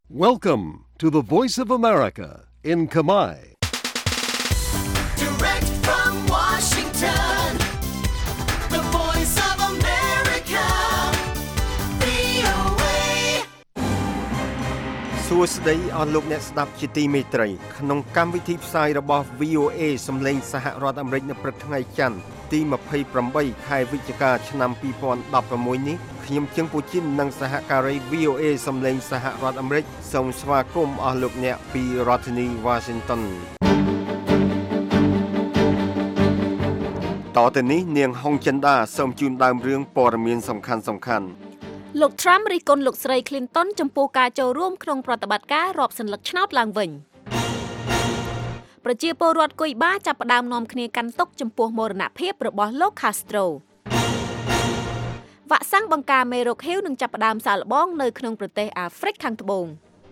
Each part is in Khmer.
Welcome to the Voice of America in Khmer. Direct from Washington, the Voice of America, VOA. សួស្តីអស់លោកអ្នកស្ដាប់ជាទីមេត្រីក្នុងកម្មវិធីផ្សាយរបស់ VOA សំឡេងសហរដ្ឋអាមេរិកនៅព្រឹកថ្ងៃច័ន្ទទី28ខែវិច្ឆិកាឆ្នាំ2016នេះខ្ញុំជើងពូជីននិងសហការី VOA សំឡេងសហរដ្ឋអាមេរិកសូមស្វាគមន៍អស់លោកអ្នកពីរដ្ឋធានី Washington តទៅនេះនាងហុងចិន្តាសូមជូនដើមរឿងព័ត៌មានសំខាន់ៗលោក Trump រិះគន់លោកស្រី Clinton ចំពោះការចូលរួមក្នុងប្រតិបត្តិការរាប់សន្លឹកឆ្នោតឡើងវិញប្រជាពលរដ្ឋគុយបាចាប់ផ្ដើមនាំគ្នាកាន់ទុក្ខចំពោះមរណភាពរបស់លោក Castro វ៉ាក់សាំងបង្ការមេរោគ HIV នឹងចាប់ផ្ដើមសាកល្បងនៅក្នុងប្រទេសអាហ្វ្រិកខាងត្បូង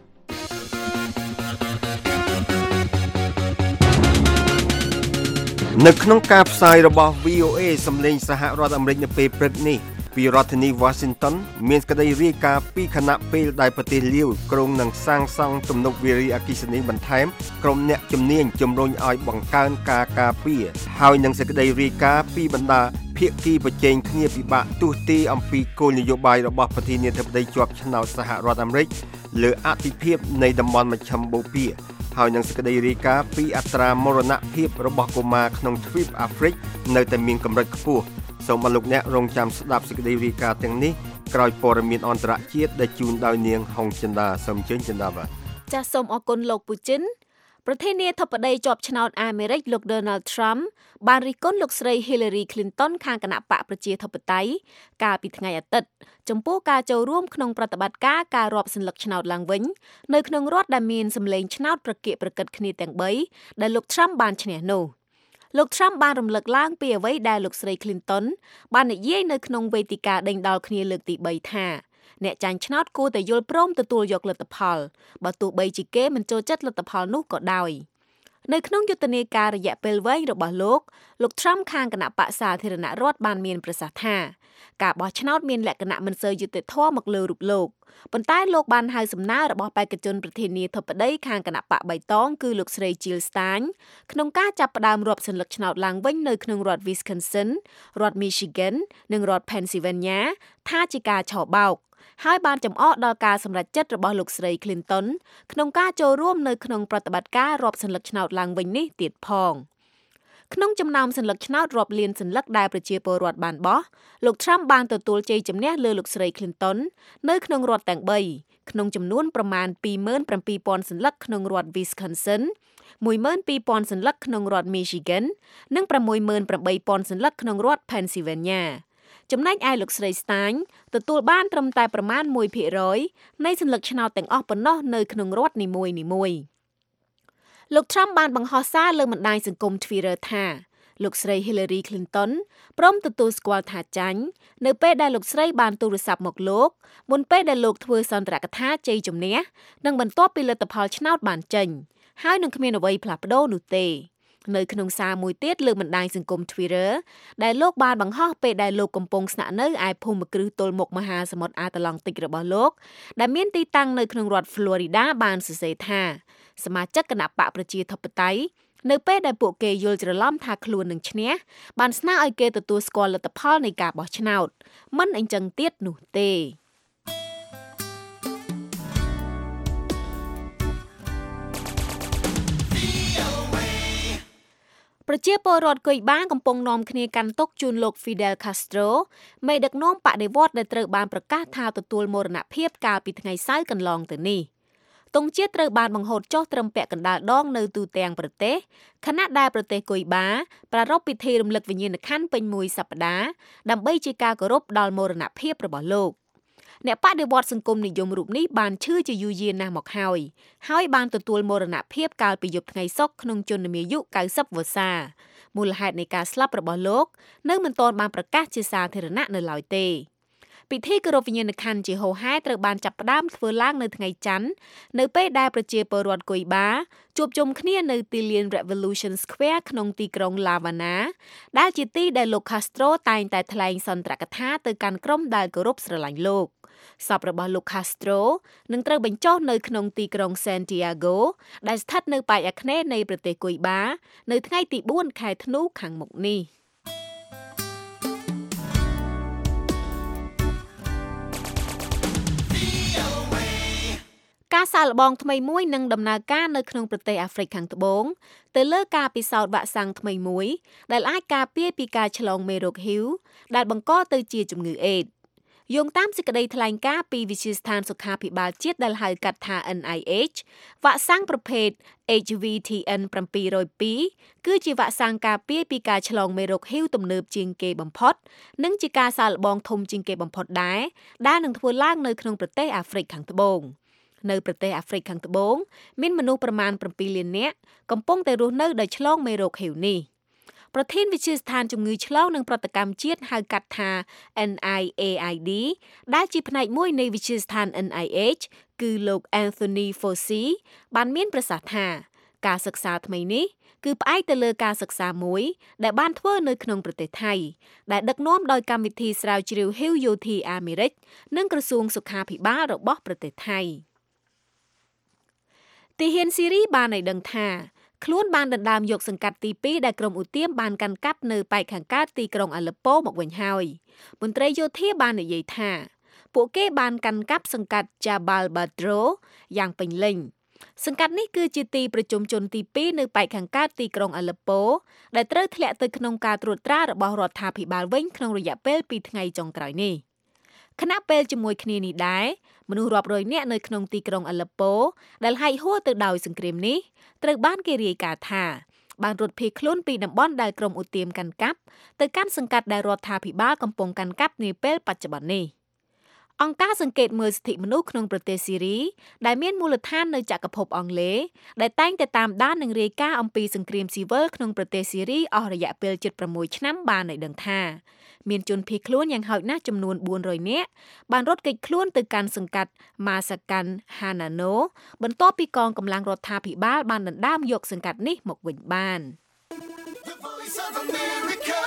នៅក្នុងការផ្សាយរបស់ VOA សំឡេងសហរដ្ឋអាមេរិកនៅពេលព្រឹកនេះពីរដ្ឋធានី Washington មានសេចក្តីរាយការណ៍ពីគណៈពេលដែលប្រទេសលាវក្រុងនឹងសាងសង់ទំនប់វារីអគ្គិសនីបន្ថែមក្រុមអ្នកជំនាញជំរុញឲ្យបង្កើនការការពារហើយនឹងសេចក្តីរាយការណ៍ពីបណ្ដាភាគីប្រជែងគ្នាពិបាកទស្សន៍ទាយអំពីគោលនយោបាយរបស់ប្រធានាធិបតីជាប់ឆ្នោតសហរដ្ឋអាមេរិកលើអធិភាពនៃតំបន់មជ្ឈិមបូព៌ាហើយនឹងសេចក្តីរាយការណ៍ពីអត្រាមរណភាពរបស់កុមារក្នុងទ្វីបអាហ្វ្រិកនៅតែមានកម្រិតខ្ពស់សូមអរលោកអ្នករងចាំស្ដាប់សេចក្តីរាយការណ៍ទាំងនេះក្រោយព័ត៌មានអន្តរជាតិដែលជូនដោយនាងហុងចិន្តាសូមជើញចិន្តាបាទចាសសូមអរគុណលោកពូជីនប្រធានាធិបតីជាប់ឆ្នោតអាមេរិកលោក Donald Trump បានរិះគន់លោកស្រី Hillary Clinton ខាងគណៈបកប្រជាធិបតេយ្យកាលពីថ្ងៃអាទិត្យចំពោះការចូលរួមក្នុងប្រតិបត្តិការរាប់សន្លឹកឆ្នោតឡើងវិញនៅក្នុងរដ្ឋដែលមានសម្លេងឆ្នោតប្រកៀកប្រកិតគ្នាទាំង3ដែលលោក Trump បានឈ្នះនោះលោក Trump បានរំលឹកឡើងពីអ្វីដែលលោកស្រី Clinton បាននិយាយនៅក្នុងវេទិកាដេញដោលគ្នាលើកទី3ថាអ្នកចាញ់ឆ្នោតគួរតែយល់ព្រមទទួលយកលទ្ធផលបើទោះបីជាគេមិនចូលចិត្តលទ្ធផលនោះក៏ដោយនៅក្នុងយុទ្ធនាការរយៈពេលវែងរបស់លោក Trump ខាងគណៈបក្សសាធារណរដ្ឋបានមានប្រសាសន៍ថាការបោះឆ្នោតមានលក្ខណៈមិនសូវយុត្តិធម៌មកលើរូបលោកប៉ុន្តែលោកបានហៅសំណើរបស់បេក្ខជនប្រធានាធិបតីខាងគណៈបកបៃតងគឺលោកស្រី Jill Stein ក្នុងការចាប់ផ្ដើមរាប់សន្លឹកឆ្នោតឡើងវិញនៅក្នុងរដ្ឋ Wisconsin រដ្ឋ Michigan និងរដ្ឋ Pennsylvania ថាជាការឆបោកហើយបានចំអកដល់ការសម្រេចចិត្តរបស់លោកស្រី Clinton ក្នុងការចូលរួមនៅក្នុងប្រតិបត្តិការរាប់សន្លឹកឆ្នោតឡើងវិញនេះទៀតផងក្នុងចំណោមសន្លឹកឆ្នោតរាប់លានសន្លឹកដែលប្រជាពលរដ្ឋបានបោះលោក Trump បានទទួលជ័យជំនះលើលោកស្រី Clinton នៅក្នុងរដ្ឋទាំង3ក្នុងចំនួនប្រមាណ 27,000 សន្លឹកក្នុងរដ្ឋ Wisconsin 12,000 សន្លឹកក្នុងរដ្ឋ Michigan និង 68,000 សន្លឹកក្នុងរដ្ឋ Pennsylvania ចំណែកឯលោកស្រី Stein ទទួលបានត្រឹមតែប្រមាណ 1% នៃសន្លឹកឆ្នោតទាំងអស់ប៉ុណ្ណោះនៅក្នុងរដ្ឋនីមួយៗលោក Trump បានបង្ហោះសារលើបណ្ដាញសង្គម Twitter ថាលោកស្រី Hillary Clinton ព្រមទទួលស្គាល់ថាចាញ់នៅពេលដែលលោកស្រីបានទូរស័ព្ទមកលោកមុនពេលដែលលោកធ្វើសន្ទរកថាជ័យជំនះនិងបន្ទាប់ពីលទ្ធផលឆ្នោតបានចេញហើយនឹងគ្មានអ្វីផ្លាស់ប្ដូរនោះទេនៅក្នុងសារមួយទៀតលើបណ្ដាញសង្គម Twitter ដែលលោកបានបង្ហោះពេលដែលលោកកំពុងស្នាក់នៅឯភូមិគ្រឹះទល់មុខមហាសមុទ្រអាត្លង់តិករបស់លោកដែលមានទីតាំងនៅក្នុងរដ្ឋ Florida បានសរសេរថាសមាជិកគណៈបកប្រជាធិបតេយ្យនៅពេលដែលពួកគេយល់ច្រឡំថាខ្លួននឹងឈ្នះបានស្នើឲ្យគេទទួលស្គាល់លទ្ធផលនៃការបោះឆ្នោតមិនអញ្ចឹងទៀតនោះទេប្រជាពលរដ្ឋគុយបាកំពុងនាំគ្នាកាន់ទុក្ខជូនលោក Fidel Castro មេដឹកនាំបដិវត្តន៍ដែលត្រូវបានប្រកាសថាទទួលមរណភាពកាលពីថ្ងៃសៅរ៍កន្លងទៅនេះទង់ជាតិត្រូវបានបង្ហូតចុះត្រឹមពាក់កណ្ដាលដងនៅទូទាំងប្រទេសខណៈដែលប្រទេសគុយបាប្រារព្ធពិធីរំលឹកវិញ្ញាណក្ខន្ធពេញមួយសប្តាហ៍ដើម្បីជាការគោរពដល់មរណភាពរបស់លោកអ្នកបដិវត្តន៍សង្គមនិយមរូបនេះបានឈឺជាយូរយារណាស់មកហើយបានទទួលមរណភាពកាលពីយប់ថ្ងៃសុក្រក្នុងជន្មាយុ90 វស្សាមូលហេតុនៃការស្លាប់របស់លោកនៅមិនទាន់បានប្រកាសជាសាធារណៈនៅឡើយទេពិធីគោរពវិញ្ញាណក្ខន្ធជាហូហែត្រូវបានចាប់ផ្ដើមធ្វើឡើងនៅថ្ងៃច័ន្ទនៅពេលដែលប្រជាពលរដ្ឋគុយបាជួបជុំគ្នានៅទីលាន Revolution Square ក្នុងទីក្រុង La Habana ដែលជាទីដែលលោក Castro តែងតែថ្លែងសន្ទរកថាទៅកាន់ក្រុមដែលគោរពស្រឡាញ់លោកសពរបស់លោក Castro នឹងត្រូវបញ្ចុះនៅក្នុងទីក្រុង Santiago ដែលស្ថិតនៅប៉ែកអាគ្នេយ៍នៃប្រទេសគុយបានៅថ្ងៃទី4 ខែធ្នូខាងមុខនេះការសាកល្បងថ្មីមួយនឹងដំណើរការនៅក្នុងប្រទេសអាហ្វ្រិកខាងត្បូងទៅលើការពិសោធន៍វ៉ាក់សាំងថ្មីមួយដែលអាចការពារពីការឆ្លងមេរោគ HIV ដែលបង្កទៅជាជំងឺអេដស៍យោងតាមសេចក្តីថ្លែងការណ៍ពីវិទ្យាស្ថានសុខាភិបាលជាតិដែលហៅកាត់ថា NIH វ៉ាក់សាំងប្រភេទ HVTN 702គឺជាវ៉ាក់សាំងការពារពីការឆ្លងមេរោគ HIV ទំនើបជាងគេបំផុតនិងជាការសាកល្បងធំជាងគេបំផុតដែរដែលនឹងធ្វើឡើងនៅក្នុងប្រទេសអាហ្វ្រិកខាងត្បូងនៅប្រទេសអាហ្វ្រិកខាងត្បូងមានមនុស្សប្រមាណ7លាននាក់កំពុងតែរស់នៅដោយឆ្លងមេរោគ HIV នេះប្រធានវិទ្យាស្ថានជំងឺឆ្លងនិងប្រតិកម្មជាតិហៅកាត់ថា NIAID ដែលជាផ្នែកមួយនៃវិទ្យាស្ថាន NIH គឺលោក Anthony Fauci បានមានប្រសាសន៍ថាការសិក្សាថ្មីនេះគឺផ្អែកទៅលើការសិក្សាមួយដែលបានធ្វើនៅក្នុងប្រទេសថៃដែលដឹកនាំដោយកម្មវិធីស្រាវជ្រាវ HIV យោធាអាមេរិកនិងក្រសួងសុខាភិបាលរបស់ប្រទេសថៃទីហ៊ានស៊ីរីបានឲ្យដឹងថាខ្លួនបានដណ្ដើមយកសង្កាត់ទី2ដែលក្រុមឧទាមបានកាន់កាប់នៅប៉ែកខាងកើតទីក្រុងអាឡឺប៉ូមកវិញហើយមន្ត្រីយោធាបាននិយាយថាពួកគេបានកាន់កាប់សង្កាត់ Jabal Badro យ៉ាងពេញលេញសង្កាត់នេះគឺជាទីប្រជុំជនទី2នៅប៉ែកខាងកើតទីក្រុងអាឡឺប៉ូដែលត្រូវធ្លាក់ទៅក្នុងការត្រួតត្រារបស់រដ្ឋាភិបាលវិញក្នុងរយៈពេល2ថ្ងៃចុងក្រោយនេះខណៈពេលជាមួយគ្នានេះដែរមនុស្សរាប់រយនាក់នៅក្នុងទីក្រុងអាឡឺប៉ូដែលហែកហួរទៅដោយសង្គ្រាមនេះត្រូវបានគេរាយការណ៍ថាបានរត់ភៀសខ្លួនពីតំបន់ដែលក្រុមឧទាមកាន់កាប់ទៅកាន់សង្កាត់ដែលរដ្ឋាភិបាលកំពុងកាន់កាប់នាពេលបច្ចុប្បន្ននេះអង្គការសង្កេតមើលសិទ្ធិមនុស្សក្នុងប្រទេសស៊ីរីដែលមានមូលដ្ឋាននៅចក្រភពអង់គ្លេសដែលតែងតែតាមដាននិងរាយការណ៍អំពីសង្គ្រាមស៊ីវិលក្នុងប្រទេសស៊ីរីអស់រយៈពេល76ឆ្នាំបានឲ្យដឹងថាមានជនភៀសខ្លួនយ៉ាងហោចណាស់ចំនួន400នាក់បានរត់គេចខ្លួនទៅកាន់សង្កាត់ Masakan Hanano បន្ទាប់ពីកងកម្លាំងរដ្ឋាភិបាលបានដណ្ដើមយកសង្កាត់នេះមកវិញបាន The Voice of America,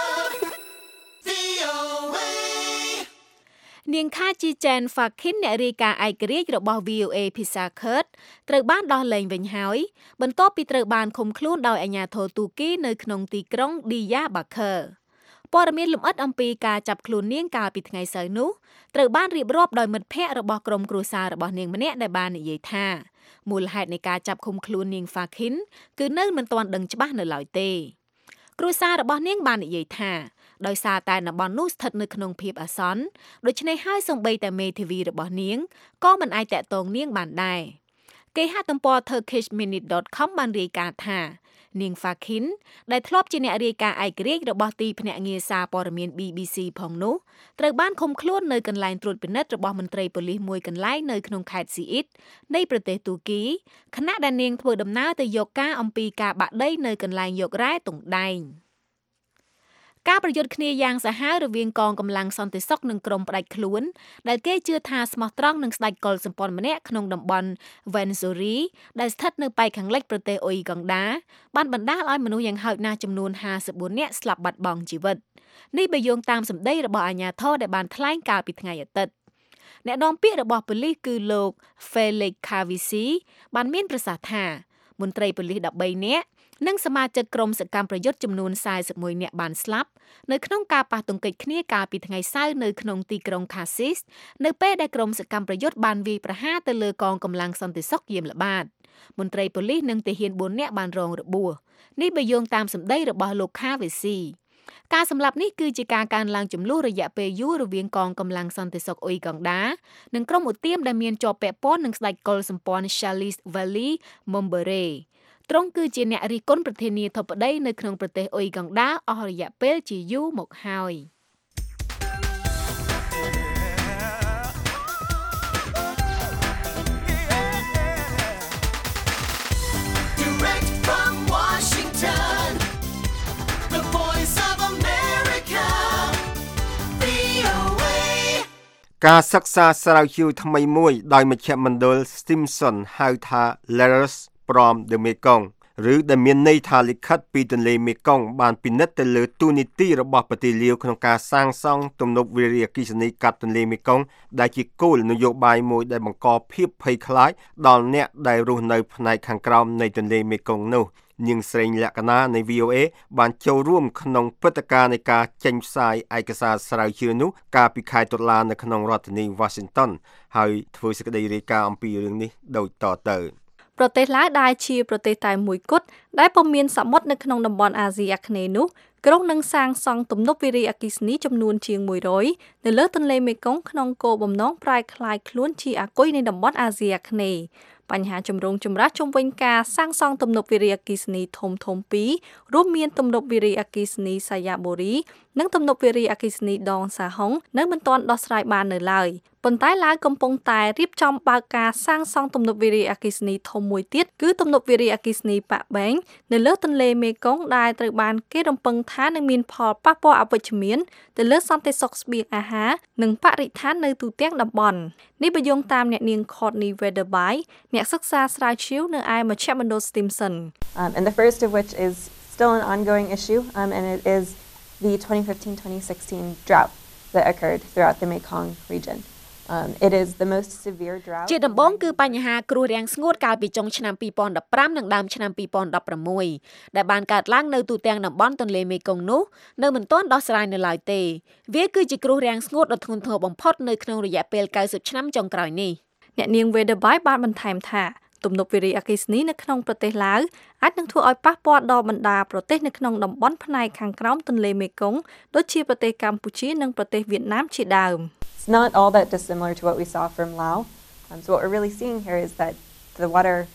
VOA. នាងខាជីចែន Fakin អ្នករាយការណ៍ឯករាជ្យរបស់ VOA ភាសាខឺតត្រូវបានដោះលែងវិញហើយបន្ទាប់ពីត្រូវបានឃុំខ្លួនដោយអាជ្ញាធរទូគីនៅក្នុងទីក្រុង Diyarbakirព័ត៌មានលម្អិតអំពីការចាប់ខ្លួននាងកាលពីថ្ងៃសៅរ៍នោះត្រូវបានរៀបរាប់ដោយមិត្តភ័ក្តិរបស់ក្រុមគ្រួសាររបស់នាងម្នាក់ដែលបាននិយាយថាមូលហេតុនៃការចាប់ឃុំខ្លួននាង Fakin គឺនៅមិនទាន់ដឹងច្បាស់នៅឡើយទេគ្រួសាររបស់នាងបាននិយាយថាដោយសារតែតំបន់នោះស្ថិតនៅក្នុងភាពអាសន្នដូច្នេះហើយសូម្បីតែមេធាវីរបស់នាងក៏មិនអាចតាក់ទងនាងបានដែរគេហទំព័រ turkishminute.com បានរាយការណ៍ថានាង Fakin ដែលធ្លាប់ជាអ្នករាយការណ៍ឯករាជ្យរបស់ទីភ្នាក់ងារសារព័ត៌មាន BBC ផងនោះត្រូវបានឃុំខ្លួននៅកន្លែងត្រួតពិនិត្យរបស់មន្ត្រីប៉ូលីសមួយកន្លែងនៅក្នុងខេត្តស៊ីអ៊ីតនៃប្រទេសទូគីខណៈដែលនាងធ្វើដំណើរទៅយកការអំពីការបាក់ដីនៅកន្លែងយករ៉ែតុងដែងការប្រយុទ្ធគ្នាយ៉ាងសាហាវរវាងកងកម្លាំងសន្តិសុខនិងក្រុមផ្ដាច់ខ្លួនដែលគេជឿថាស្មោះត្រង់នឹងស្ដេចកុលសម្ព័ន្ធម្នាក់ក្នុងតំបន់ Venzori ដែលស្ថិតនៅប៉ែកខាងលិចប្រទេសអ៊ុយហ្គង់ដាបានបណ្ដាលឲ្យមនុស្សយ៉ាងហោចណាស់ចំនួន54នាក់ស្លាប់បាត់បង់ជីវិតនេះបើយោងតាមសម្ដីរបស់អាជ្ញាធរដែលបានថ្លែងកាលពីថ្ងៃអាទិត្យអ្នកនាំពាក្យរបស់ប៉ូលីសគឺលោក Felix Kavisi បានមានប្រសាសន៍ថាមន្ត្រីប៉ូលីស13នាក់និងសមាជិកក្រុមសកម្មប្រយុទ្ធចំនួន41នាក់បានស្លាប់នៅក្នុងការប៉ះទង្គិចគ្នាកាលពីថ្ងៃសៅរ៍នៅក្នុងទីក្រុង Cassis នៅពេលដែលក្រុមសកម្មប្រយុទ្ធបានវាយប្រហារទៅលើកងកម្លាំងសន្តិសុខយាមល្បាតមន្ត្រីប៉ូលីសនិងទាហាន4នាក់បានរងរបួសនេះបើយោងតាមសម្ដីរបស់លោក Kavisi ការសម្លាប់នេះគឺជាការកើនឡើងចំនួនរយៈពេលយូររវាងកងកម្លាំងសន្តិសុខអ៊ុយហ្គង់ដានិងក្រុមឧទាមដែលមានជាប់ពាក់ព័ន្ធនឹងស្ដេចកុលសម្ព័ន្ធ Charles Valley Mombereទ្រង់គឺជាអ្នករិះគន់ប្រធានាធិបតីនៅក្នុងប្រទេសអ៊ុយហ្គង់ដាអស់រយៈពេលជាយូរមកហើយ Direct from Washington, the Voice of America, VOA. ការសិក្សាស្រាវជ្រាវថ្មីមួយដោយមជ្ឈមណ្ឌល Stimson ហៅថា Letters from the Mekong ឬដែលមានន័យថាលិខិតពីទន្លេមេគង្គបានពិនិត្យទៅលើទូនីតិរបស់ប្រទេសលាវក្នុងការសាងសង់ទំនប់វារីអគ្គិសនីកាត់ទន្លេមេគង្គដែលជាគោលនយោបាយមួយដែលបង្កភាពភ័យខ្លាចដល់អ្នកដែលរស់នៅផ្នែកខាងក្រោមនៃទន្លេមេគង្គនោះនាងស្រីលក្ខណានៃ VOA បានចូលរួមក្នុងព្រឹត្តិការណ៍នៃការចេញផ្សាយឯកសារស្រាវជ្រាវនោះកាលពីខែតុលានៅក្នុងរដ្ឋធានី Washington ហើយធ្វើសេចក្តីរាយការណ៍អំពីរឿងនេះដូចតទៅប្រទេសឡាវដែលជាប្រទេសតែមួយគត់ដែលពុំមានសមុទ្រនៅក្នុងតំបន់អាស៊ីអាគ្នេយ៍នោះក្រុងនឹងសាងសង់ទំនប់វារីអគ្គិសនីចំនួនជាង100នៅលើទន្លេមេគង្គក្នុងគោលបំណងប្រែក្លាយខ្លួនជាអាគុយនៃតំបន់អាស៊ីអាគ្នេយ៍បញ្ហាចម្រូងចម្រាសជុំវិញការសាងសង់ទំនប់វារីអគ្គិសនីធំពីររួមមានទំនប់វារីអគ្គិសនីសាយ៉ាបូរីនិងទំនប់វារីអគ្គិសនីដងសាហុងនៅមិនទាន់ដោះស្រាយបាននៅឡើយប៉ុន្តែឡាវកំពុងតែរៀបចំបើកការសាងសង់ទំនប់វារីអគ្គិសនីធំមួយទៀតគឺទំនប់វារីអគ្គិសនីប៉ាក់បែងនៅលើទន្លេមេគង្គដែលត្រូវបានគេរំពឹងថានឹងមានផលប៉ះពាល់អវិជ្ជមានទៅលើសន្តិសុខស្បៀងអាហារនិងបរិស្ថាននៅទូទាំងតំបន់នេះបញ្យងតាមអ្នកនាង Courtney Weatherby អ្នកសិក្សាស្រាវជ្រាវនៅឯមជ្ឈមណ្ឌល Stimson and the first of which is still an ongoing issue and it is the 2015-2016 drought that occurred throughout the Mekong region. It is the most severe drought. ជាដំបូងគឺបញ្ហាគ្រោះរាំងស្ងួតកាលពីចុងឆ្នាំ2015និងដើមឆ្នាំ2016ដែលបានកើតឡើងនៅទូទាំងតំបន់ទន្លេមេគង្គនោះនៅមិនទាន់ដោះស្រាយនៅឡើយទេវាគឺជាគ្រោះរាំងស្ងួតដ៏ធ្ងន់ធ្ងរបំផុតនៅក្នុងរយៈពេល90ឆ្នាំចុងក្រោយនេះអ្នកនាង Weatherby បានបន្ថែមថាទំនប់វារីអគ្គិសនីនៅក្នុងប្រទេសឡាវអាចនឹងធ្វើឲ្យប៉ះពាល់ដល់បណ្ដាប្រទេសនៅក្នុងតំបន់ផ្នែកខាងក្រោមទន្លេមេគង្គដូចជាប្រទេសកម្ពុជានិងប្រទេសវៀតណាមជាដើម It's not all that dissimilar to what we saw from Laos. So what we're really seeing here is that the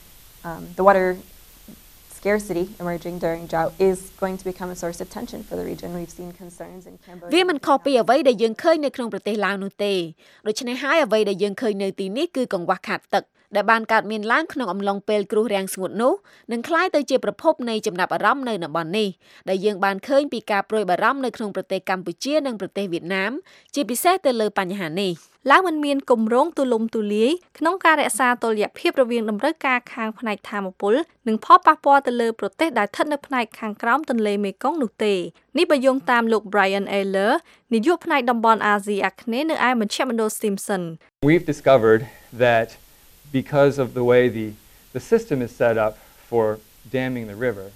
water scarcity emerging during drought is going to become a source of tension for the region. We've seen concerns in Cambodia. វាមិនខុសពីអ្វីដែលយើងឃើញនៅក្នុងប្រទេសឡាវនោះទេដូច្នេះហើយអ្វីដែលយើងឃើញនៅទីនេះគឺកង្វះខាតទឹកដែលបានកើតមានឡើងក្នុងអំឡុងពេលគ្រោះរាំងស្ងួតនោះនឹងក្លាយទៅជាប្រភពនៃចំណាប់អារម្មណ៍នៅតំបន់នេះដែលយើងបានឃើញពីការព្រួយបារម្ភនៅក្នុងប្រទេសកម្ពុជានិងប្រទេសវៀតណាមជាពិសេសទៅលើបញ្ហានេះឡើងមិនមានគម្រោងទូលំទូលាយក្នុងការរក្សាតុល្យភាពរវាងតម្រូវការខាងផ្នែកថាមពលនិងផលប៉ះពាល់ទៅលើប្រទេសដែលស្ថិតនៅផ្នែកខាងក្រោមទន្លេមេគង្គនោះទេនេះបើយោងតាមលោក Brian Ayler នាយកផ្នែកតំបន់អាស៊ីអាគ្នេយ៍នៅឯមជ្ឈមណ្ឌល Stimson We've discovered that because of the way the system is set up for damming the river,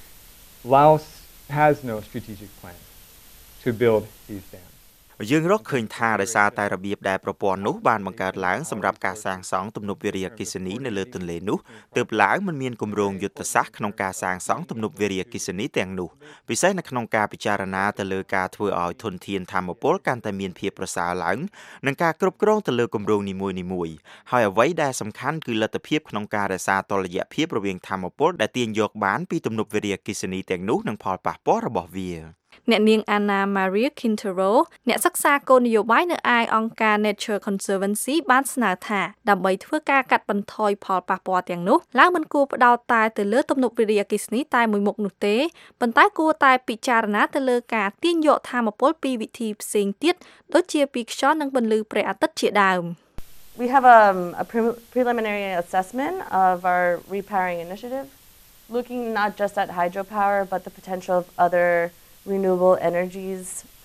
Laos has no strategic plan to build these dams. យើងរកឃើញថាដោយសារតែរបៀបដែលប្រព័ន្ធនោះបានបង្កើតឡើងសម្រាប់ការសាងសង់ទំនប់វារីអគ្គិសនីនៅលើទន្លេនោះទើបឡើងមិនមានគម្រោងយុទ្ធសាស្ត្រក្នុងការសាងសង់ទំនប់វារីអគ្គិសនីទាំងនោះពិសេសនៅក្នុងការពិចារណាទៅលើការធ្វើឲ្យធនធានថាមពលកាន់តែមានភាពប្រសើរឡើងនិងការគ្រប់គ្រងទៅលើគម្រោងនីមួយៗហើយអ្វីដែលសំខាន់គឺលទ្ធភាពក្នុងការរក្សាតុល្យភាពរវាងថាមពលដែលទាញយកបានពីទំនប់វារីអគ្គិសនីទាំងនោះនិងផលប៉ះពាល់របស់វាអ្នកនាង Anna Maria Quintero អ្នកសិក្សាគោលនយោបាយនៅឯអង្គការ Nature Conservancy បានស្នើថាដើម្បីធ្វើការកាត់បន្ថយផលប៉ះពាល់ទាំងនោះឡើងមិនគួរផ្ដោតតែទៅលើទំនប់វារីអគ្គិសនីតែមួយមុខនោះទេប៉ុន្តែគួរតែពិចារណាទៅលើការទាញយកថាមពលពីវិធីផ្សេងទៀតដូចជាពីខ្យល់និងពន្លឺព្រះអាទិត្យជាដើម We have a preliminary assessment of our repowering initiative looking not just at hydropower but the potential of other renewable energies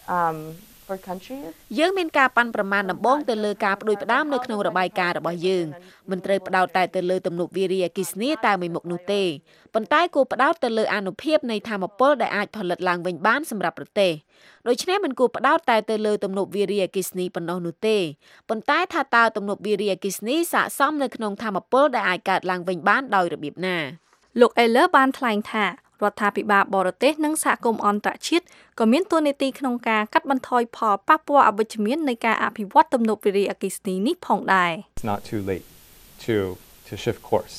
for countries យើងមានការប៉ាន់ប្រមាណដំបូងទៅលើការផ្ដួចផ្ដើមនៅក្នុងរបាយការណ៍របស់យើងមិនត្រូវផ្ដោតតែទៅលើទំនប់វារីអគ្គិសនីតែមួយមុខនោះទេប៉ុន្តែគួរផ្ដោតទៅលើអានុភាពនៃថាមពលដែលអាចផលិតឡើងវិញបានសម្រាប់ប្រទេសដូច្នេះមិនគួរផ្ដោតតែទៅលើទំនប់វារីអគ្គិសនីប៉ុណ្ណោះនោះទេប៉ុន្តែថាតើទំនប់វារីអគ្គិសនីស័ក្តិសមនៅក្នុងថាមពលដែលអាចកើតឡើងវិញបានដោយរបៀបណាលោក Eller បានថ្លែងថារដ្ឋាភិបាលបរទេសនិងសហគមន៍អន្តរជាតិក៏មានតួនាទីក្នុងការកាត់បន្ថយផលប៉ះពាល់អវិជ្ជមាននៃការអភិវឌ្ឍទំនប់វារីអគ្គិសនីនេះផងដែរ It's not too late to shift course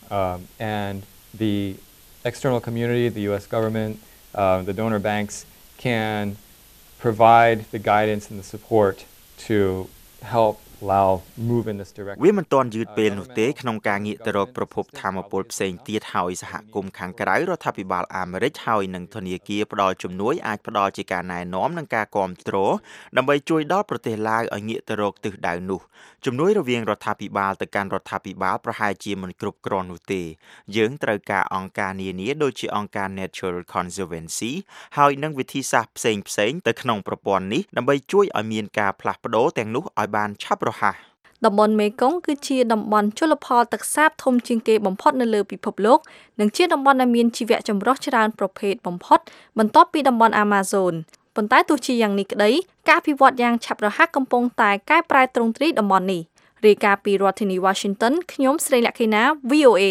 and the external community the US government the donor banks can provide the guidance and the support to help Laos move in this direction. វាមិនទាន់យឺតពេលនោះទេក្នុងការងាកទៅរកប្រភពថាមពលផ្សេងទៀតហើយសហគមន៍ខាងក្រៅរដ្ឋាភិបាលអាមេរិកហើយនិងធនាគារផ្ដល់ជំនួយអាចផ្ដល់ជាការណែនាំនិងការគាំទ្រដើម្បីជួយដល់ប្រទេសឡាវឲ្យងាកទៅរកទិសដៅនោះជំនួយរវាងរដ្ឋាភិបាលទៅកាន់រដ្ឋាភិបាលប្រហែលជាមិនគ្រប់គ្រាន់នោះទេយើងត្រូវការអង្គការនានាដូចជាអង្គការ Natural Conservancy ហើយនិងវិធីសាស្ត្រផ្សេងៗទៅក្នុងប្រព័ន្ធនេះដើម្បីជួយឲ្យមានការផ្លាស់ប្ដូរទាំងនោះឲ្យបានឆាប់រហ័សតំបន់មេគង្គគឺជាតំបន់ជលផលទឹកសាបធំជាងគេបំផុតនៅលើពិភពលោកនិងជាតំបន់ដែលមានជីវៈចម្រុះច្រើនប្រភេទបំផុតបន្ទាប់ពីតំបន់ Amazon ប៉ុន្តែទោះជាយ៉ាងនេះក្តីការអភិវឌ្ឍយ៉ាងឆាប់រហ័សកំពុងតែកែប្រែទ្រង់ទ្រាយតំបន់នេះរាយការណ៍ពីរដ្ឋធានី Washington ខ្ញុំស្រីលក្ខិណា VOA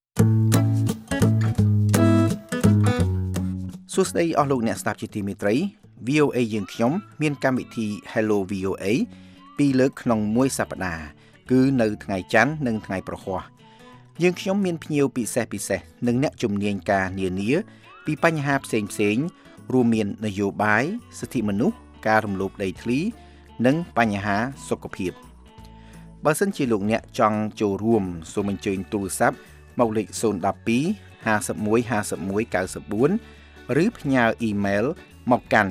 សួស្តីអស់លោកអ្នកស្ដាប់ជាទីមេត្រី VOA យើងខ្ញុំមានកម្មវិធី Hello VOA ពីរលើកក្នុងមួយសប្តាហ៍គឺនៅថ្ងៃច័ន្ទនិងថ្ងៃប្រហ័សយើងខ្ញុំមានភ្ញៀវពិសេសនិងអ្នកជំនាញការនានាពីបញ្ហាផ្សេងរួមមាននយោបាយសិទ្ធិមនុស្សការរំលោភដីធ្លីនិងបញ្ហាសុខភាពបើសិនជាលោកអ្នកចង់ចូលរួមសូមអញ្ជើញទូរស័ព្ទមកលេខ012 51 51 94ឬផ្ញើអ៊ីមែលមកកាន់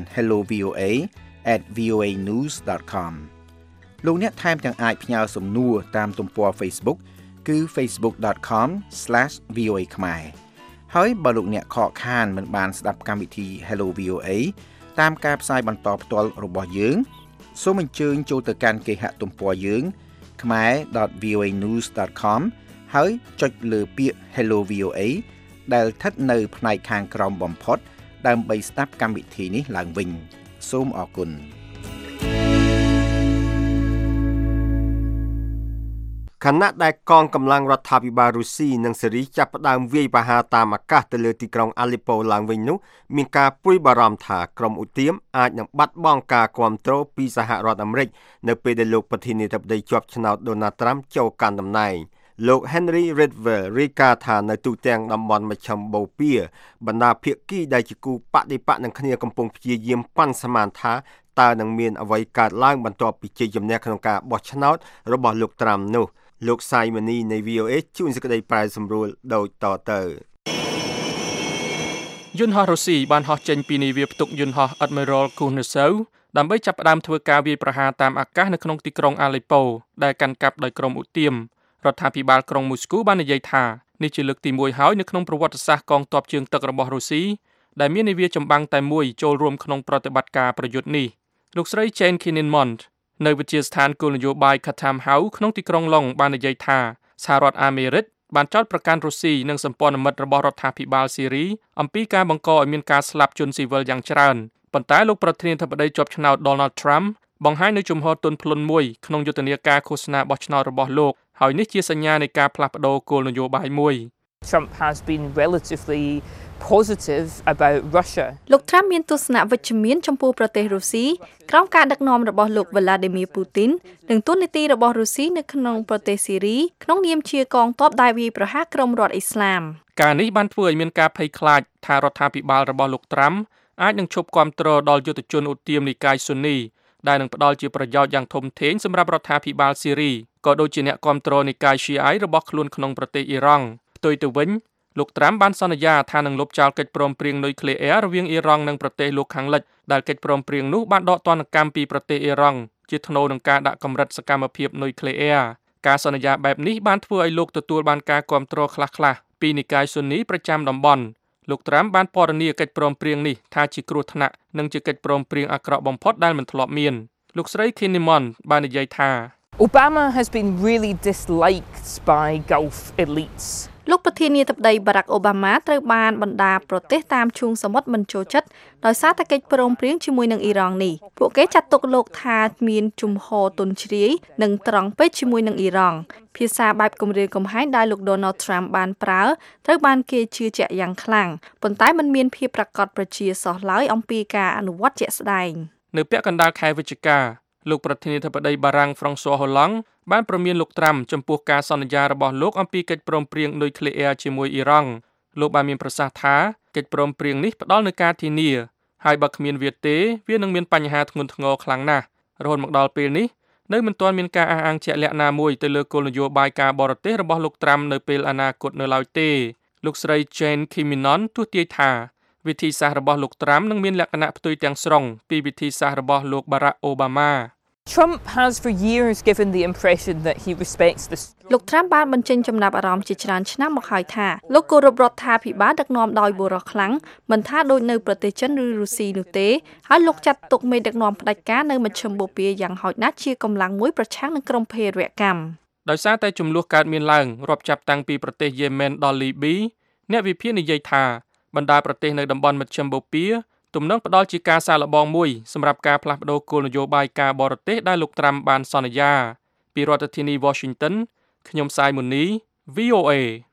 hellovoa@voanews.com លោកអ្នកថែមទាំងអាចផ្ញើសំណួរតាមទំព័រ Facebook គឺ facebook.com/voa ខ្មែរហើយបើលោកអ្នកខកខានមិនបានស្ដាប់កម្មវិធី Hello VOA តាមការផ្សាយបន្តផ្ទាល់របស់យើងសូមអញ្ជើញចូលទៅកាន់គេហទំព័រយើង khmer.voanews.com ហើយចុចលើពាក្យ Hello VOA ដែលស្ថិតនៅផ្នែកខាងក្រោមបំផុតដើម្បីស្ដាប់កម្មវិធីនេះឡើងវិញសូមអរគុណខណៈដែលកងកម្លាំងរដ្ឋាភិបាលរុស្ស៊ីនិងសេរីចាប់ផ្ដើមវាយប្រហារតាមអាកាសទៅលើទីក្រុងអាឡេប៉ូឡើងវិញនោះមានការព្រួយបារម្ភថាក្រុមឧទាមអាចនឹងបាត់បង់ការគាំទ្រពីសហរដ្ឋអាមេរិកនៅពេលដែលលោកប្រធានាធិបតីជាប់ឆ្នោត Donald Trump ចូលកាន់តំណែងលោក Henry Ridgwell រាយការណ៍ថានៅទូទាំងតំបន់មជ្ឈិមបូព៌ាបណ្ដាភាគីដែលជាគូបដិបកនឹងគ្នាកំពុងព្យាយាមប៉ាន់ស្មានថាតើនឹងមានអ្វីកើតឡើងបន្ទាប់ពីជ័យជំនះក្នុងការបោះឆ្នោតរបស់លោក Trump នោះលោកសាយម៉ានីនៃ VOA ជួនសេចក្តីប្រែសម្រួលដូចតទៅយន្តហោះរុស្ស៊ីបានហោះចេញពីនាវាផ្ទុកយន្តហោះ Admiral Kuznetsov ដើម្បីចាប់ផ្ដើមធ្វើការវាយប្រហារតាមអាកាសនៅក្នុងទីក្រុងអាឡេប៉ូដែលកាន់កាប់ដោយក្រុមឧទាមរដ្ឋាភិបាលក្រុងមូស្គូបាននិយាយថានេះជាលើកទី1ហើយនៅក្នុងប្រវត្តិសាស្ត្រកងទ័ពជើងទឹករបស់រុស្ស៊ីដែលមាននាវាចម្បាំងតែមួយចូលរួមក្នុងប្រតិបត្តិការប្រយុទ្ធនេះលោកស្រី Jane Kinninmont នៅវិទ្យាស្ថានគោលនយោបាយ Chatham House ក្នុងទីក្រុងឡុងបាននិយាយថាសហរដ្ឋអាមេរិកបានចោទប្រកាន់រុស្ស៊ីនិងសម្ព័ន្ធមិត្តរបស់រដ្ឋាភិបាលស៊ីរីអំពីការបង្កឲ្យមានការស្លាប់ជនស៊ីវិលយ៉ាងច្រើនប៉ុន្តែលោកប្រធានាធិបតីជាប់ឆ្នោត Donald Trump បង្ហាញនូវជំហរទន់ភ្លន់មួយក្នុងយុទ្ធនាការឃោសនាបោះឆ្នោតរបស់លោកហើយនេះជាសញ្ញានៃការផ្លាស់ប្ដូរគោលនយោបាយមួយ Trump has been relatively positive about Russia លោក Trump មានទស្សនៈវិជ្ជមានចំពោះប្រទេសរុស្ស៊ីក្រោមការដឹកនាំរបស់លោក Vladimir Putin និងទូតនីតិរបស់រុស្ស៊ីនៅក្នុងប្រទេសស៊ីរីក្នុងនាមជាកងទ័ពដែលវាយប្រហារក្រុមរដ្ឋអ៊ីស្លាមការនេះបានធ្វើឲ្យមានការភ័យខ្លាចថារដ្ឋាភិបាលរបស់លោក Trump អាចនឹងឈប់គាំទ្រដល់យុទ្ធជនឧទាមនិកាយស៊ុននីដែលនឹងផ្ដល់ជាប្រយោជន៍យ៉ាងធំធេងសម្រាប់រដ្ឋាភិបាលស៊ីរីក៏ដូចជាអ្នកគាំទ្រនិកាយឈីអ៊ៃរបស់ខ្លួនក្នុងប្រទេសអ៊ីរ៉ង់ផ្ទុយទៅវិញលោក Trump បានសន្យាថានឹងលុបចោលកិច្ចព្រមព្រៀងនុយក្លេអ៊ែររវាងអ៊ីរ៉ង់និងប្រទេសលោកខាងលិចដែលកិច្ចព្រមព្រៀងនោះបានដកទណ្ឌកម្មពីប្រទេសអ៊ីរ៉ង់ជាថ្នូរនឹងការដាក់កម្រិតសកម្មភាពនុយក្លេអ៊ែរការសន្យាបែបនេះបានធ្វើឲ្យលោកទទួលបានការគាំទ្រខ្លះៗពីនិកាយស៊ុននីប្រចាំតំបន់លោក Trump បានពណ៌នាកិច្ចព្រមព្រៀងនេះថាជាគ្រោះថ្នាក់និងជាកិច្ចព្រមព្រៀងអាក្រក់បំផុតដែលមិនធ្លាប់មានលោកស្រី Kinninmont បាននិយាយថា Obama has been really disliked by Gulf elites លោកប្រធានាធិបតី Barack Obama ត្រូវបានបណ្ដាប្រទេសតាមឈូងសមុទ្រមិនចូលចិត្តដោយសារតែកិច្ចព្រមព្រៀងជាមួយនឹងអ៊ីរ៉ង់នេះពួកគេចាត់ទុកលោកថាមានជំហរទន់ជ្រាយនិងត្រង់ពេកជាមួយនឹងអ៊ីរ៉ង់ភាសាបែបគំរាមកំហែងដែលលោក Donald Trump បានប្រើត្រូវបានគេជឿជាក់យ៉ាងខ្លាំងប៉ុន្តែมันមានភាពប្រាកដប្រជាសោះឡើយអំពីការអនុវត្តជាក់ស្ដែងនៅពាក់កណ្ដាលខែវិច្ឆិកាលោកប្រធានាធិបតីបារាំង François Hollande បានប្រមានលោក Trump ចំពោះការសន្យារបស់លោកអំពីកិច្ចព្រមព្រៀងនុយក្លេអ៊ែរជាមួយអ៊ីរ៉ង់លោកបានមានប្រសាសន៍ថាកិច្ចព្រមព្រៀងនេះផ្ដល់នូវការធានាហើយបើគ្មានវាទេវានឹងមានបញ្ហាធ្ងន់ធ្ងរខ្លាំងណាស់រហូតមកដល់ពេលនេះនៅមិនទាន់មានការអះអាងជាក់លាក់ណាមួយទៅលើគោលនយោបាយការបរទេសរបស់លោកត្រាំនៅពេលអនាគតនៅឡើយទេលោកស្រី Jane Kiminon ទស្សន៍ទាយថាវិធីសាស្ត្ររបស់លោកត្រាំនឹងមានលក្ខណៈផ្ទុយទាំងស្រុងពីវិធីសាស្ត្ររបស់លោក Barack Obama Trump has for years given the impression that he respects the លោកត្រាំបានបញ្ចេញចំណាប់អារម្មណ៍ជាច្រើនឆ្នាំមកហើយថាលោកគោរពរដ្ឋាភិបាលដឹកនាំដោយបុរសខ្លាំងមិនថាដូចនៅប្រទេសចិនឬរុស្ស៊ីនោះទេហើយលោកចាត់ទុកមេដឹកនាំផ្ដាច់ការនៅមជ្ឈមបូព៌ាយ៉ាងហោចណាស់ជាកម្លាំងមួយប្រឆាំងនឹងក្រុមភេរវកម្មដោយសារតែចំនួនកើតមានឡើងរាប់ចាប់តាំងពីប្រទេសយេម៉ែនដល់លីប៊ីអ្នកវិភាគនិយាយថាបណ្ដាប្រទេសនៅតំបន់មជ្ឈមបូព៌ាទំនងផ្ដល់ជាការសាកល្បងមួយសម្រាប់ការផ្លាស់ប្ដូរគោលនយោបាយការបរទេសដែលលោកត្រាំបានសន្យាពីរដ្ឋធានី Washington ខ្ញុំសាយមុនី VOA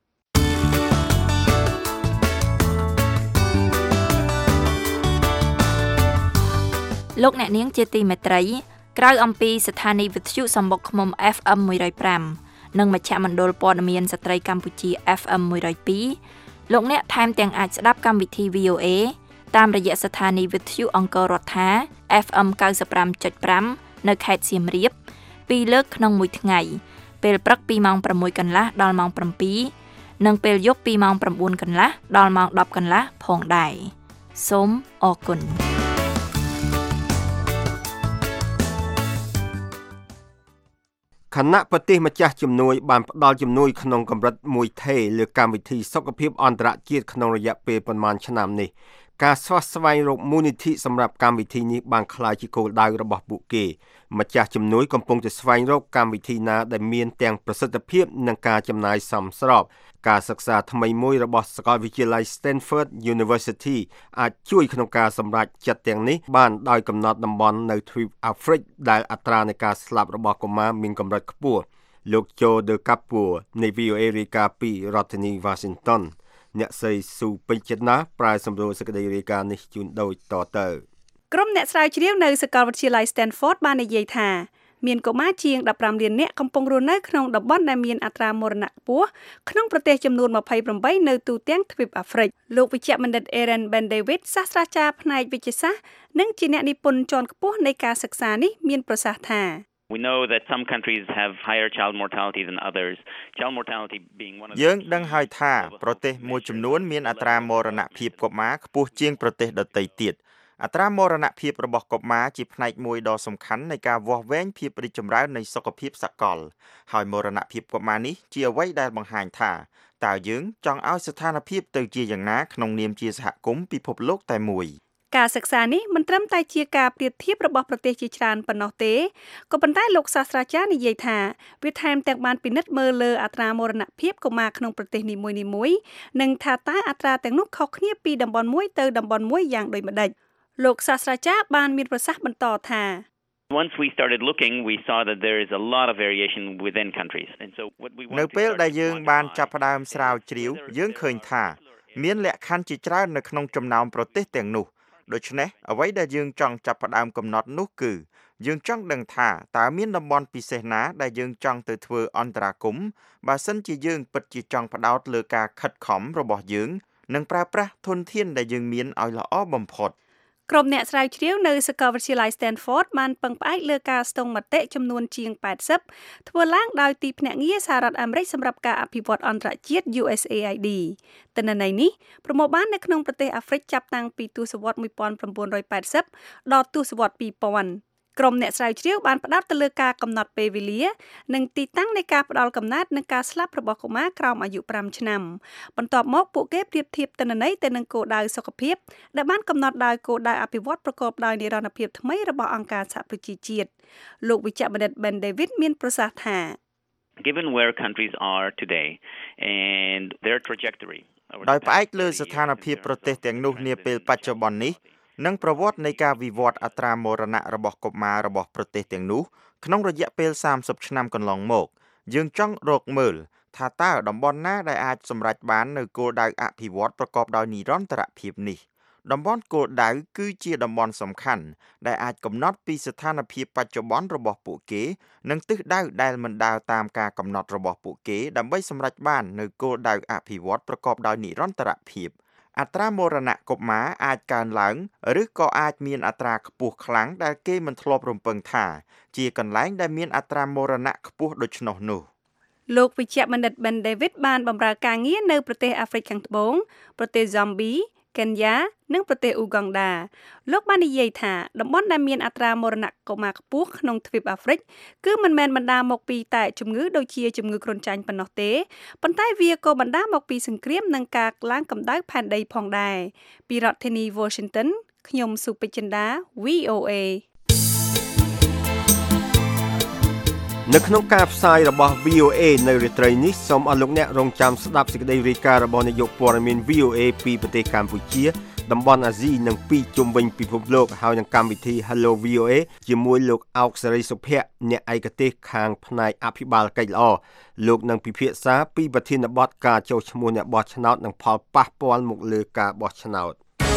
លោកអ្នកនាងជាទីមេត្រីក្រៅអំពីស្ថានីយ៍វិទ្យុសំបុកឃ្មុំ FM 105និងមជ្ឈមណ្ឌលព័ត៌មានស្ត្រីកម្ពុជា FM 102លោកអ្នកថែមទាំងអាចស្ដាប់កម្មវិធី VOA តាមរយៈស្ថានីយ៍វិទ្យុអង្គររដ្ឋា FM 95.5 នៅខេត្តសៀមរាប2លើកក្នុងមួយថ្ងៃពេលព្រឹកពីម៉ោង 6 កន្លះដល់ម៉ោង 7 និងពេលយប់ពីម៉ោង 9 កន្លះដល់ម៉ោង 10 កន្លះផងដែរសូមអរគុណគណៈប្រទេសម្ចាស់ជំនួយបានផ្ដល់ជំនួយក្នុងកម្រិតមួយថេរលើកម្មវិធីសុខភាពអន្តរជាតិក្នុងរយៈពេលប្រមាណឆ្នាំនេះការស្វះស្វែងរកមូលនិធិសម្រាប់កម្មវិធីនេះបានក្លាយជាគោលដៅរបស់ពួកគេម្ចាស់ជំនួយកំពុងតែស្វែងរកកម្មវិធីណាដែលមានទាំងប្រសិទ្ធភាពនិងការចំណាយសមស្របការសិក្សាថ្មីមួយរបស់សាកលវិទ្យាល័យ Stanford University អាចជួយក្នុងការសម្រេចចិត្តទាំងនេះបានដោយកំណត់តំបន់នៅទ្វីបអាហ្វ្រិកដែលអត្រានៃការស្លាប់របស់កុមារមានកម្រិតខ្ពស់លោក Joe De Capua នៃ VOA រាយការណ៍ពីរដ្ឋធានី Washington អ្នកស្រីស៊ូពេជ្រចិត្តណាប្រាយសម្រួលសេចក្តីរាយការណ៍នេះជូនដូចតទៅក្រុមអ្នកស្រាវជ្រាវនៅសាកលវិទ្យាល័យ Stanford បាននិយាយថាមានកុមារជាង15លាននាក់កំពុងរស់នៅក្នុងតំបន់ដែលមានអត្រាមរណៈខ្ពស់ក្នុងប្រទេសចំនួន28នៅទូទាំងទ្វីបអាហ្វ្រិកលោកវិជ្ជបណ្ឌិត Aaron Ben David សាស្ត្រាចារ្យផ្នែកវិទ្យាសាស្ត្រនិងជាអ្នកនិពន្ធជាន់ខ្ពស់នៃការសិក្សានេះមានប្រសាសន៍ថា We know that some countries have higher child mortality than others. Child mortality being one of យើងដឹងហើយថាប្រទេសមួយចំនួនមានអត្រាមរណភាពកុមារខ្ពស់ជាងប្រទេសដទៃទៀតអត្រាមរណភាពរបស់កុមារជាផ្នែកមួយដ៏សំខាន់នៃការវាស់វែងភាពរីកចម្រើននៃសុខភាពសកលហើយមរណភាពកុមារនេះជាអ្វីដែលបង្ហាញថាតើយើងចង់ឲ្យស្ថានភាពទៅជាយ៉ាងណាក្នុងនាមជាសហគមន៍ពិភពលោកតែមួយការសិក្សានេះមិនត្រឹមតែជាការប្រៀបធៀបរបស់ប្រទេសជាច្រើនប៉ុណ្ណោះទេក៏ប៉ុន្តែលោកសាស្ត្រាចារ្យនិយាយថាវាថែមទាំងបានពិនិត្យមើលលើអត្រាមរណភាពកុមារក្នុងប្រទេសនីមួយៗនិងថាតើអត្រាទាំងនោះខុសគ្នាពីតំបន់មួយទៅតំបន់មួយយ៉ាងដូចម្តេចលោកសាស្ត្រាចារ្យបានមានប្រសាសន៍បន្តថា Once we started looking, we saw that there is a lot of variation within countries. And so what we want នៅពេលដែលយើងបានចាប់ផ្ដើមស្រាវជ្រាវយើងឃើញថាមានលក្ខខណ្ឌជាច្រើននៅក្នុងចំណោមប្រទេសទាំងនោះដូច្នេះអ្វីដែលយើងចង់ចាប់ផ្ដើមកំណត់នោះគឺយើងចង់ដឹងថាតើមានតំបន់ពិសេសណាដែលយើងចង់ទៅធ្វើអន្តរាគមន៍បើសិនជាយើងពិតជាចង់ផ្ដោតលើការខិតខំរបស់យើងនិងប្រើប្រាស់ធនធានដែលយើងមានឲ្យល្អបំផុតក្រុមអ្នកស្រាវជ្រាវនៅសាកលវិទ្យាល័យ Stanford បានពឹងផ្អែកលើការស្ទង់មតិចំនួនជាង80ធ្វើឡើងដោយទីភ្នាក់ងារសហរដ្ឋអាមេរិកសម្រាប់ការអភិវឌ្ឍអន្តរជាតិ USAID ទិន្នន័យនេះប្រមូលបាននៅក្នុងប្រទេសអាហ្វ្រិកចាប់តាំងពីទសវត្សរ៍1980ដល់ទសវត្សរ៍2000ក្រុមអ្នកស្រាវជ្រាវបានផ្ដោតទៅលើការកំណត់ពេលវេលានិងទីតាំងនៃការផ្ដល់កំណើតនិងការស្លាប់របស់កុមារក្រោមអាយុ5ឆ្នាំបន្ទាប់មកពួកគេប្រៀបធៀបទិន្នន័យទៅនឹងគោលដៅសុខភាពដែលបានកំណត់ដោយគោលដៅអភិវឌ្ឍប្រកបដោយនិរន្តរភាពថ្មីរបស់អង្គការសហប្រជាជាតិលោកវិជ្ជបណ្ឌិត Ben David មានប្រសាសន៍ថា Given where countries are today and their trajectory ដោយផ្អែកលើស្ថានភាពប្រទេសទាំងនោះនាពេលបច្ចុប្បន្ននេះនិងប្រវត្តិនៃការវិវត្តអត្រាមរណៈរបស់កុមាររបស់ប្រទេសទាំងនោះក្នុងរយៈពេល30ឆ្នាំកន្លងមកយើងចង់រកមើលថាតើតំបន់ណាដែលអាចសម្រេចបាននូវគោលដៅអភិវឌ្ឍប្រកបដោយនិរន្តរភាពនេះតំបន់គោលដៅគឺជាតំបន់សំខាន់ដែលអាចកំណត់ពីស្ថានភាពបច្ចុប្បន្នរបស់ពួកគេនិងទិសដៅដែលមិនដើរតាមការកំណត់របស់ពួកគេដើម្បីសម្រេចបាននូវគោលដៅអភិវឌ្ឍប្រកបដោយនិរន្តរភាពអត្រាមរណៈកុមារអាចកើនឡើងឬក៏អាចមានអត្រាខ្ពស់ខ្លាំងដែលគេមិនធ្លាប់រំពឹងថាជាកន្លែងដែលមានអត្រាមរណៈខ្ពស់ដូច្នោះនោះលោកវិជ្ជបណ្ឌិត Ben David បានបម្រើការងារនៅប្រទេសអាហ្វ្រិកខាងត្បូងប្រទេស Zambia កេនយ៉ានិងប្រទេសអ៊ូហ្គងដាលោកបាននិយាយថាតំបន់ដែលមានអត្រាមរណៈកុមារខ្ពស់ក្នុងទ្វីបអាហ្វ្រិកគឺមិនមែនបណ្ដាលមកពីតែជំងឺដូចជាជំងឺគ្រុនចាញ់ប៉ុណ្ណោះទេប៉ុន្តែវាក៏បណ្ដាលមកពីសង្គ្រាមនិងការឡើងកម្ដៅផែនដីផងដែរពីរដ្ឋធានី Washington ខ្ញុំសុពេជ្ជន្តា VOA នៅក្នុងការផ្សាយរបស់ VOA នៅរាត្រីនេះសូមអស់លោកអ្នករងចាំស្ដាប់សេចក្តីរាយការណ៍របស់នាយកព័ត៌មាន VOA ពីប្រទេសកម្ពុជាតំបន់អាស៊ីនិងពីជុំវិញពិភពលោកហើយនឹងកម្មវិធី Hello VOA ជាមួយលោកអោកសេរីសុភ័ក្រអ្នកឯកទេសខាងផ្នែកអភិបាលកិច្ចល្អលោកនឹងពិភាក្សាពីប្រធានបទការចុះឈ្មោះអ្នកបោះឆ្នោតនិងផលប៉ះពាល់មកលើការបោះឆ្នោត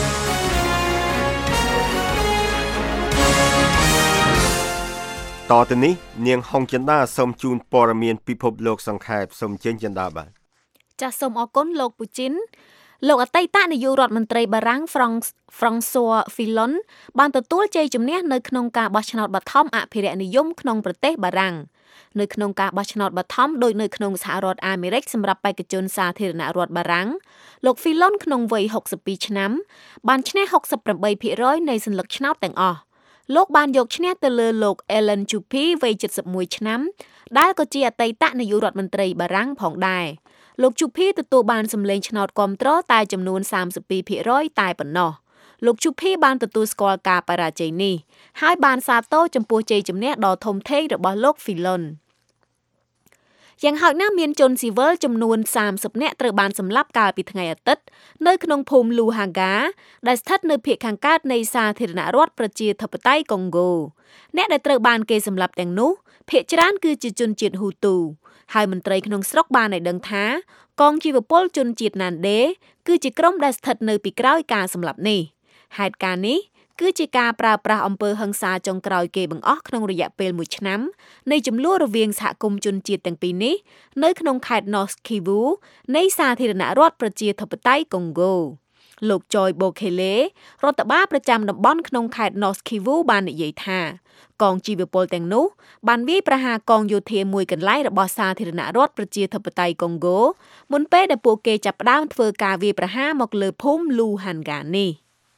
តទៅនេះនាងហុងចិន្តាសូមជូនព័ត៌មានពិភពលោកសង្ខេបសូមចេញចិន្តាបាទចាសសូមអរគុណលោកពូជីនលោកអតីតនាយករដ្ឋមន្ត្រីបារាំង François Fillon បានទទួលជ័យជំនះនៅក្នុងការបោះឆ្នោតបឋមអភិរក្សនិយមក្នុងប្រទេសបារាំងនៅក្នុងការបោះឆ្នោតបឋមដោយនៅក្នុងសហរដ្ឋអាមេរិកសម្រាប់បេក្ខជនសាធារណរដ្ឋបារាំងលោក Fillon ក្នុងវ័យ62ឆ្នាំបានឈ្នះ 68% នៃសន្លឹកឆ្នោតទាំងអស់លោកបានយកឈ្នះទៅលើលោក Ellen Juppé វ័យ71ឆ្នាំដែលក៏ជាអតីតនាយករដ្ឋមន្ត្រីបារាំងផងដែរលោក Juppé ទទួលបានសម្លេងឆ្នោតគាំទ្រតែចំនួន 32% តែប៉ុណ្ណោះលោក Juppé បានទទួលស្គាល់ការបរាជ័យនេះហើយបានសាទរចំពោះជ័យជំនះដ៏ធំធេងរបស់លោក Fillon យ៉ាងហោចណាស់មានជនស៊ីវិលចំនួន30នាក់ត្រូវបានសម្លាប់កាលពីថ្ងៃអាទិត្យនៅក្នុងភូមិ Luhaga ដែលស្ថិតនៅភាគខាងកើតនៃសាធារណរដ្ឋប្រជាធិបតេយ្យកុងហ្គោអ្នកដែលត្រូវបានគេសម្លាប់ទាំងនោះភាគច្រើនគឺជាជនជាតិហ៊ូទូហើយមន្ត្រីក្នុងស្រុកបានឲ្យដឹងថាកងជីវពលជនជាតិណាន់ដេគឺជាក្រុមដែលស្ថិតនៅពីក្រោយការសម្លាប់នេះហេតុការណ៍នេះគឺជាការប្រើប្រាស់អំពើហិង្សាចុងក្រោយគេបង្អស់ក្នុងរយៈពេល1ឆ្នាំនៃចំនួនរវាងសហគមន៍ជនជាតិទាំងពីរនេះនៅក្នុងខេត្ត North Kivu នៃសាធារណរដ្ឋប្រជាធិបតេយ្យកុងហ្គោលោក Joy Bokele រដ្ឋបាលប្រចាំតំបន់ក្នុងខេត្ត North Kivu បាននិយាយថាកងជីវពលទាំងនោះបានវាយប្រហារកងយោធាមួយកន្លែងរបស់សាធារណរដ្ឋប្រជាធិបតេយ្យកុងហ្គោមុនពេលដែលពួកគេចាប់ផ្ដើមធ្វើការវាយប្រហារមកលើភូមិ Luhanga នេះ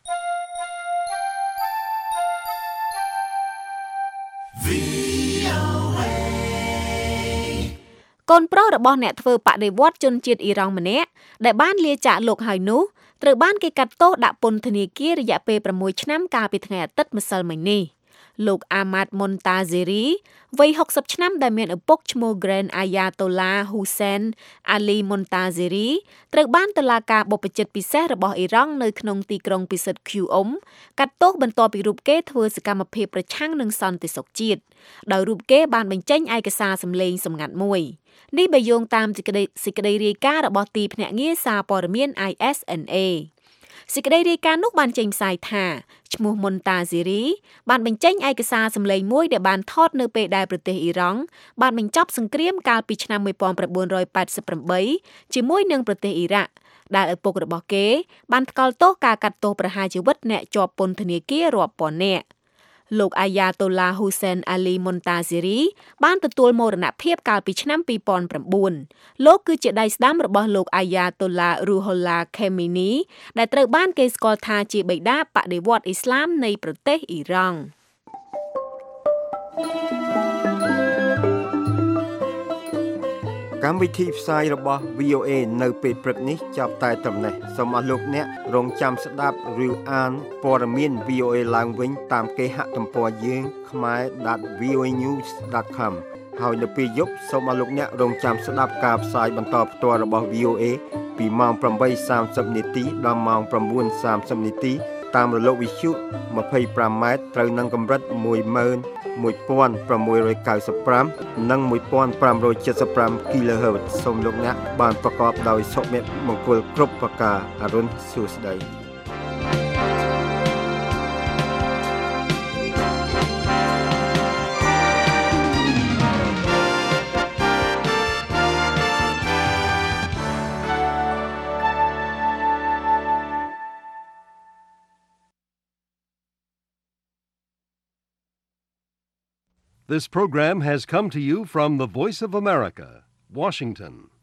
កូនប្រុសរបស់អ្នកធ្វើបដិវត្តជនជាតិអ៊ីរ៉ង់ម្នាក់ដែលបានលាចាកលោកហើយនោះត្រូវបានគេកាត់ទោសដាក់ពន្ធនាគាររយៈពេល6ឆ្នាំកាលពីថ្ងៃអាទិត្យម្សិលមិញនេះលោក Ahmad Montazeri វ័យ60ឆ្នាំដែលមានឪពុកឈ្មោះ Grand Ayatollah Hussein Ali Montazeri ត្រូវបានតុលាការបព្វជិតពិសេសរបស់អ៊ីរ៉ង់នៅក្នុងទីក្រុងពិសិដ្ឋ Qom កាត់ទោសបន្ទាប់ពីរូបគេធ្វើសកម្មភាពប្រឆាំងនឹងសន្តិសុខជាតិដោយរូបគេបានបញ្ចេញឯកសារសម្លេងសម្ងាត់មួយនេះបើយោងតាមសេចក្តីរាយការណ៍របស់ទីភ្នាក់ងារសារព័ត៌មាន ISNA សេចក្តីរាយការណ៍នោះបានចេញផ្សាយថាឈ្មោះ Montazeri បានបញ្ចេញឯកសារសម្លេងមួយដែលបានថតនៅពេលដែលប្រទេសអ៊ីរ៉ង់បានបញ្ចប់សង្គ្រាមកាលពីឆ្នាំ1988ជាមួយនឹងប្រទេសអ៊ីរ៉ាក់ដែលឪពុករបស់គេបានថ្កោលទោសការកាត់ទោសប្រហារជីវិតអ្នកជាប់ពន្ធនាគាររាប់ពាន់នាក់លោក Ayatollah Hussein Ali Montazeri បានទទួលមរណភាពកាលពីឆ្នាំ2009លោកគឺជាដៃស្ដាំរបស់លោក Ayatollah Ruhollah Khamenei ដែលត្រូវបានគេស្គាល់ថាជាបិតាបដិវត្តន៍អ៊ីស្លាមនៃប្រទេសអ៊ីរ៉ង់កម្មវិធីផ្សាយរបស់ VOA នៅពេលព្រឹកនេះចាប់តែត្រឹមនេះសូមអស់លោកអ្នករងចាំស្ដាប់ឬអានព័ត៌មាន VOA ឡើងវិញតាមគេហទំព័រយើង khmer.voanews.com ហើយនៅពេលយប់សូមអស់លោកអ្នករងចាំស្ដាប់ការផ្សាយបន្តផ្ទាល់របស់ VOA ពីម៉ោង 8:30 នាទីដល់ម៉ោង 9:30 នាទីតាមរលកវិទ្យុ 25 ម៉ែត្រត្រូវនឹងកម្រិត 11695 និង 1575 kHz សូមលោកអ្នកបានប្រកបដោយសុភមង្គលគ្រប់ប្រការអរុនសួស្តី This program has come to you from the Voice of America, Washington.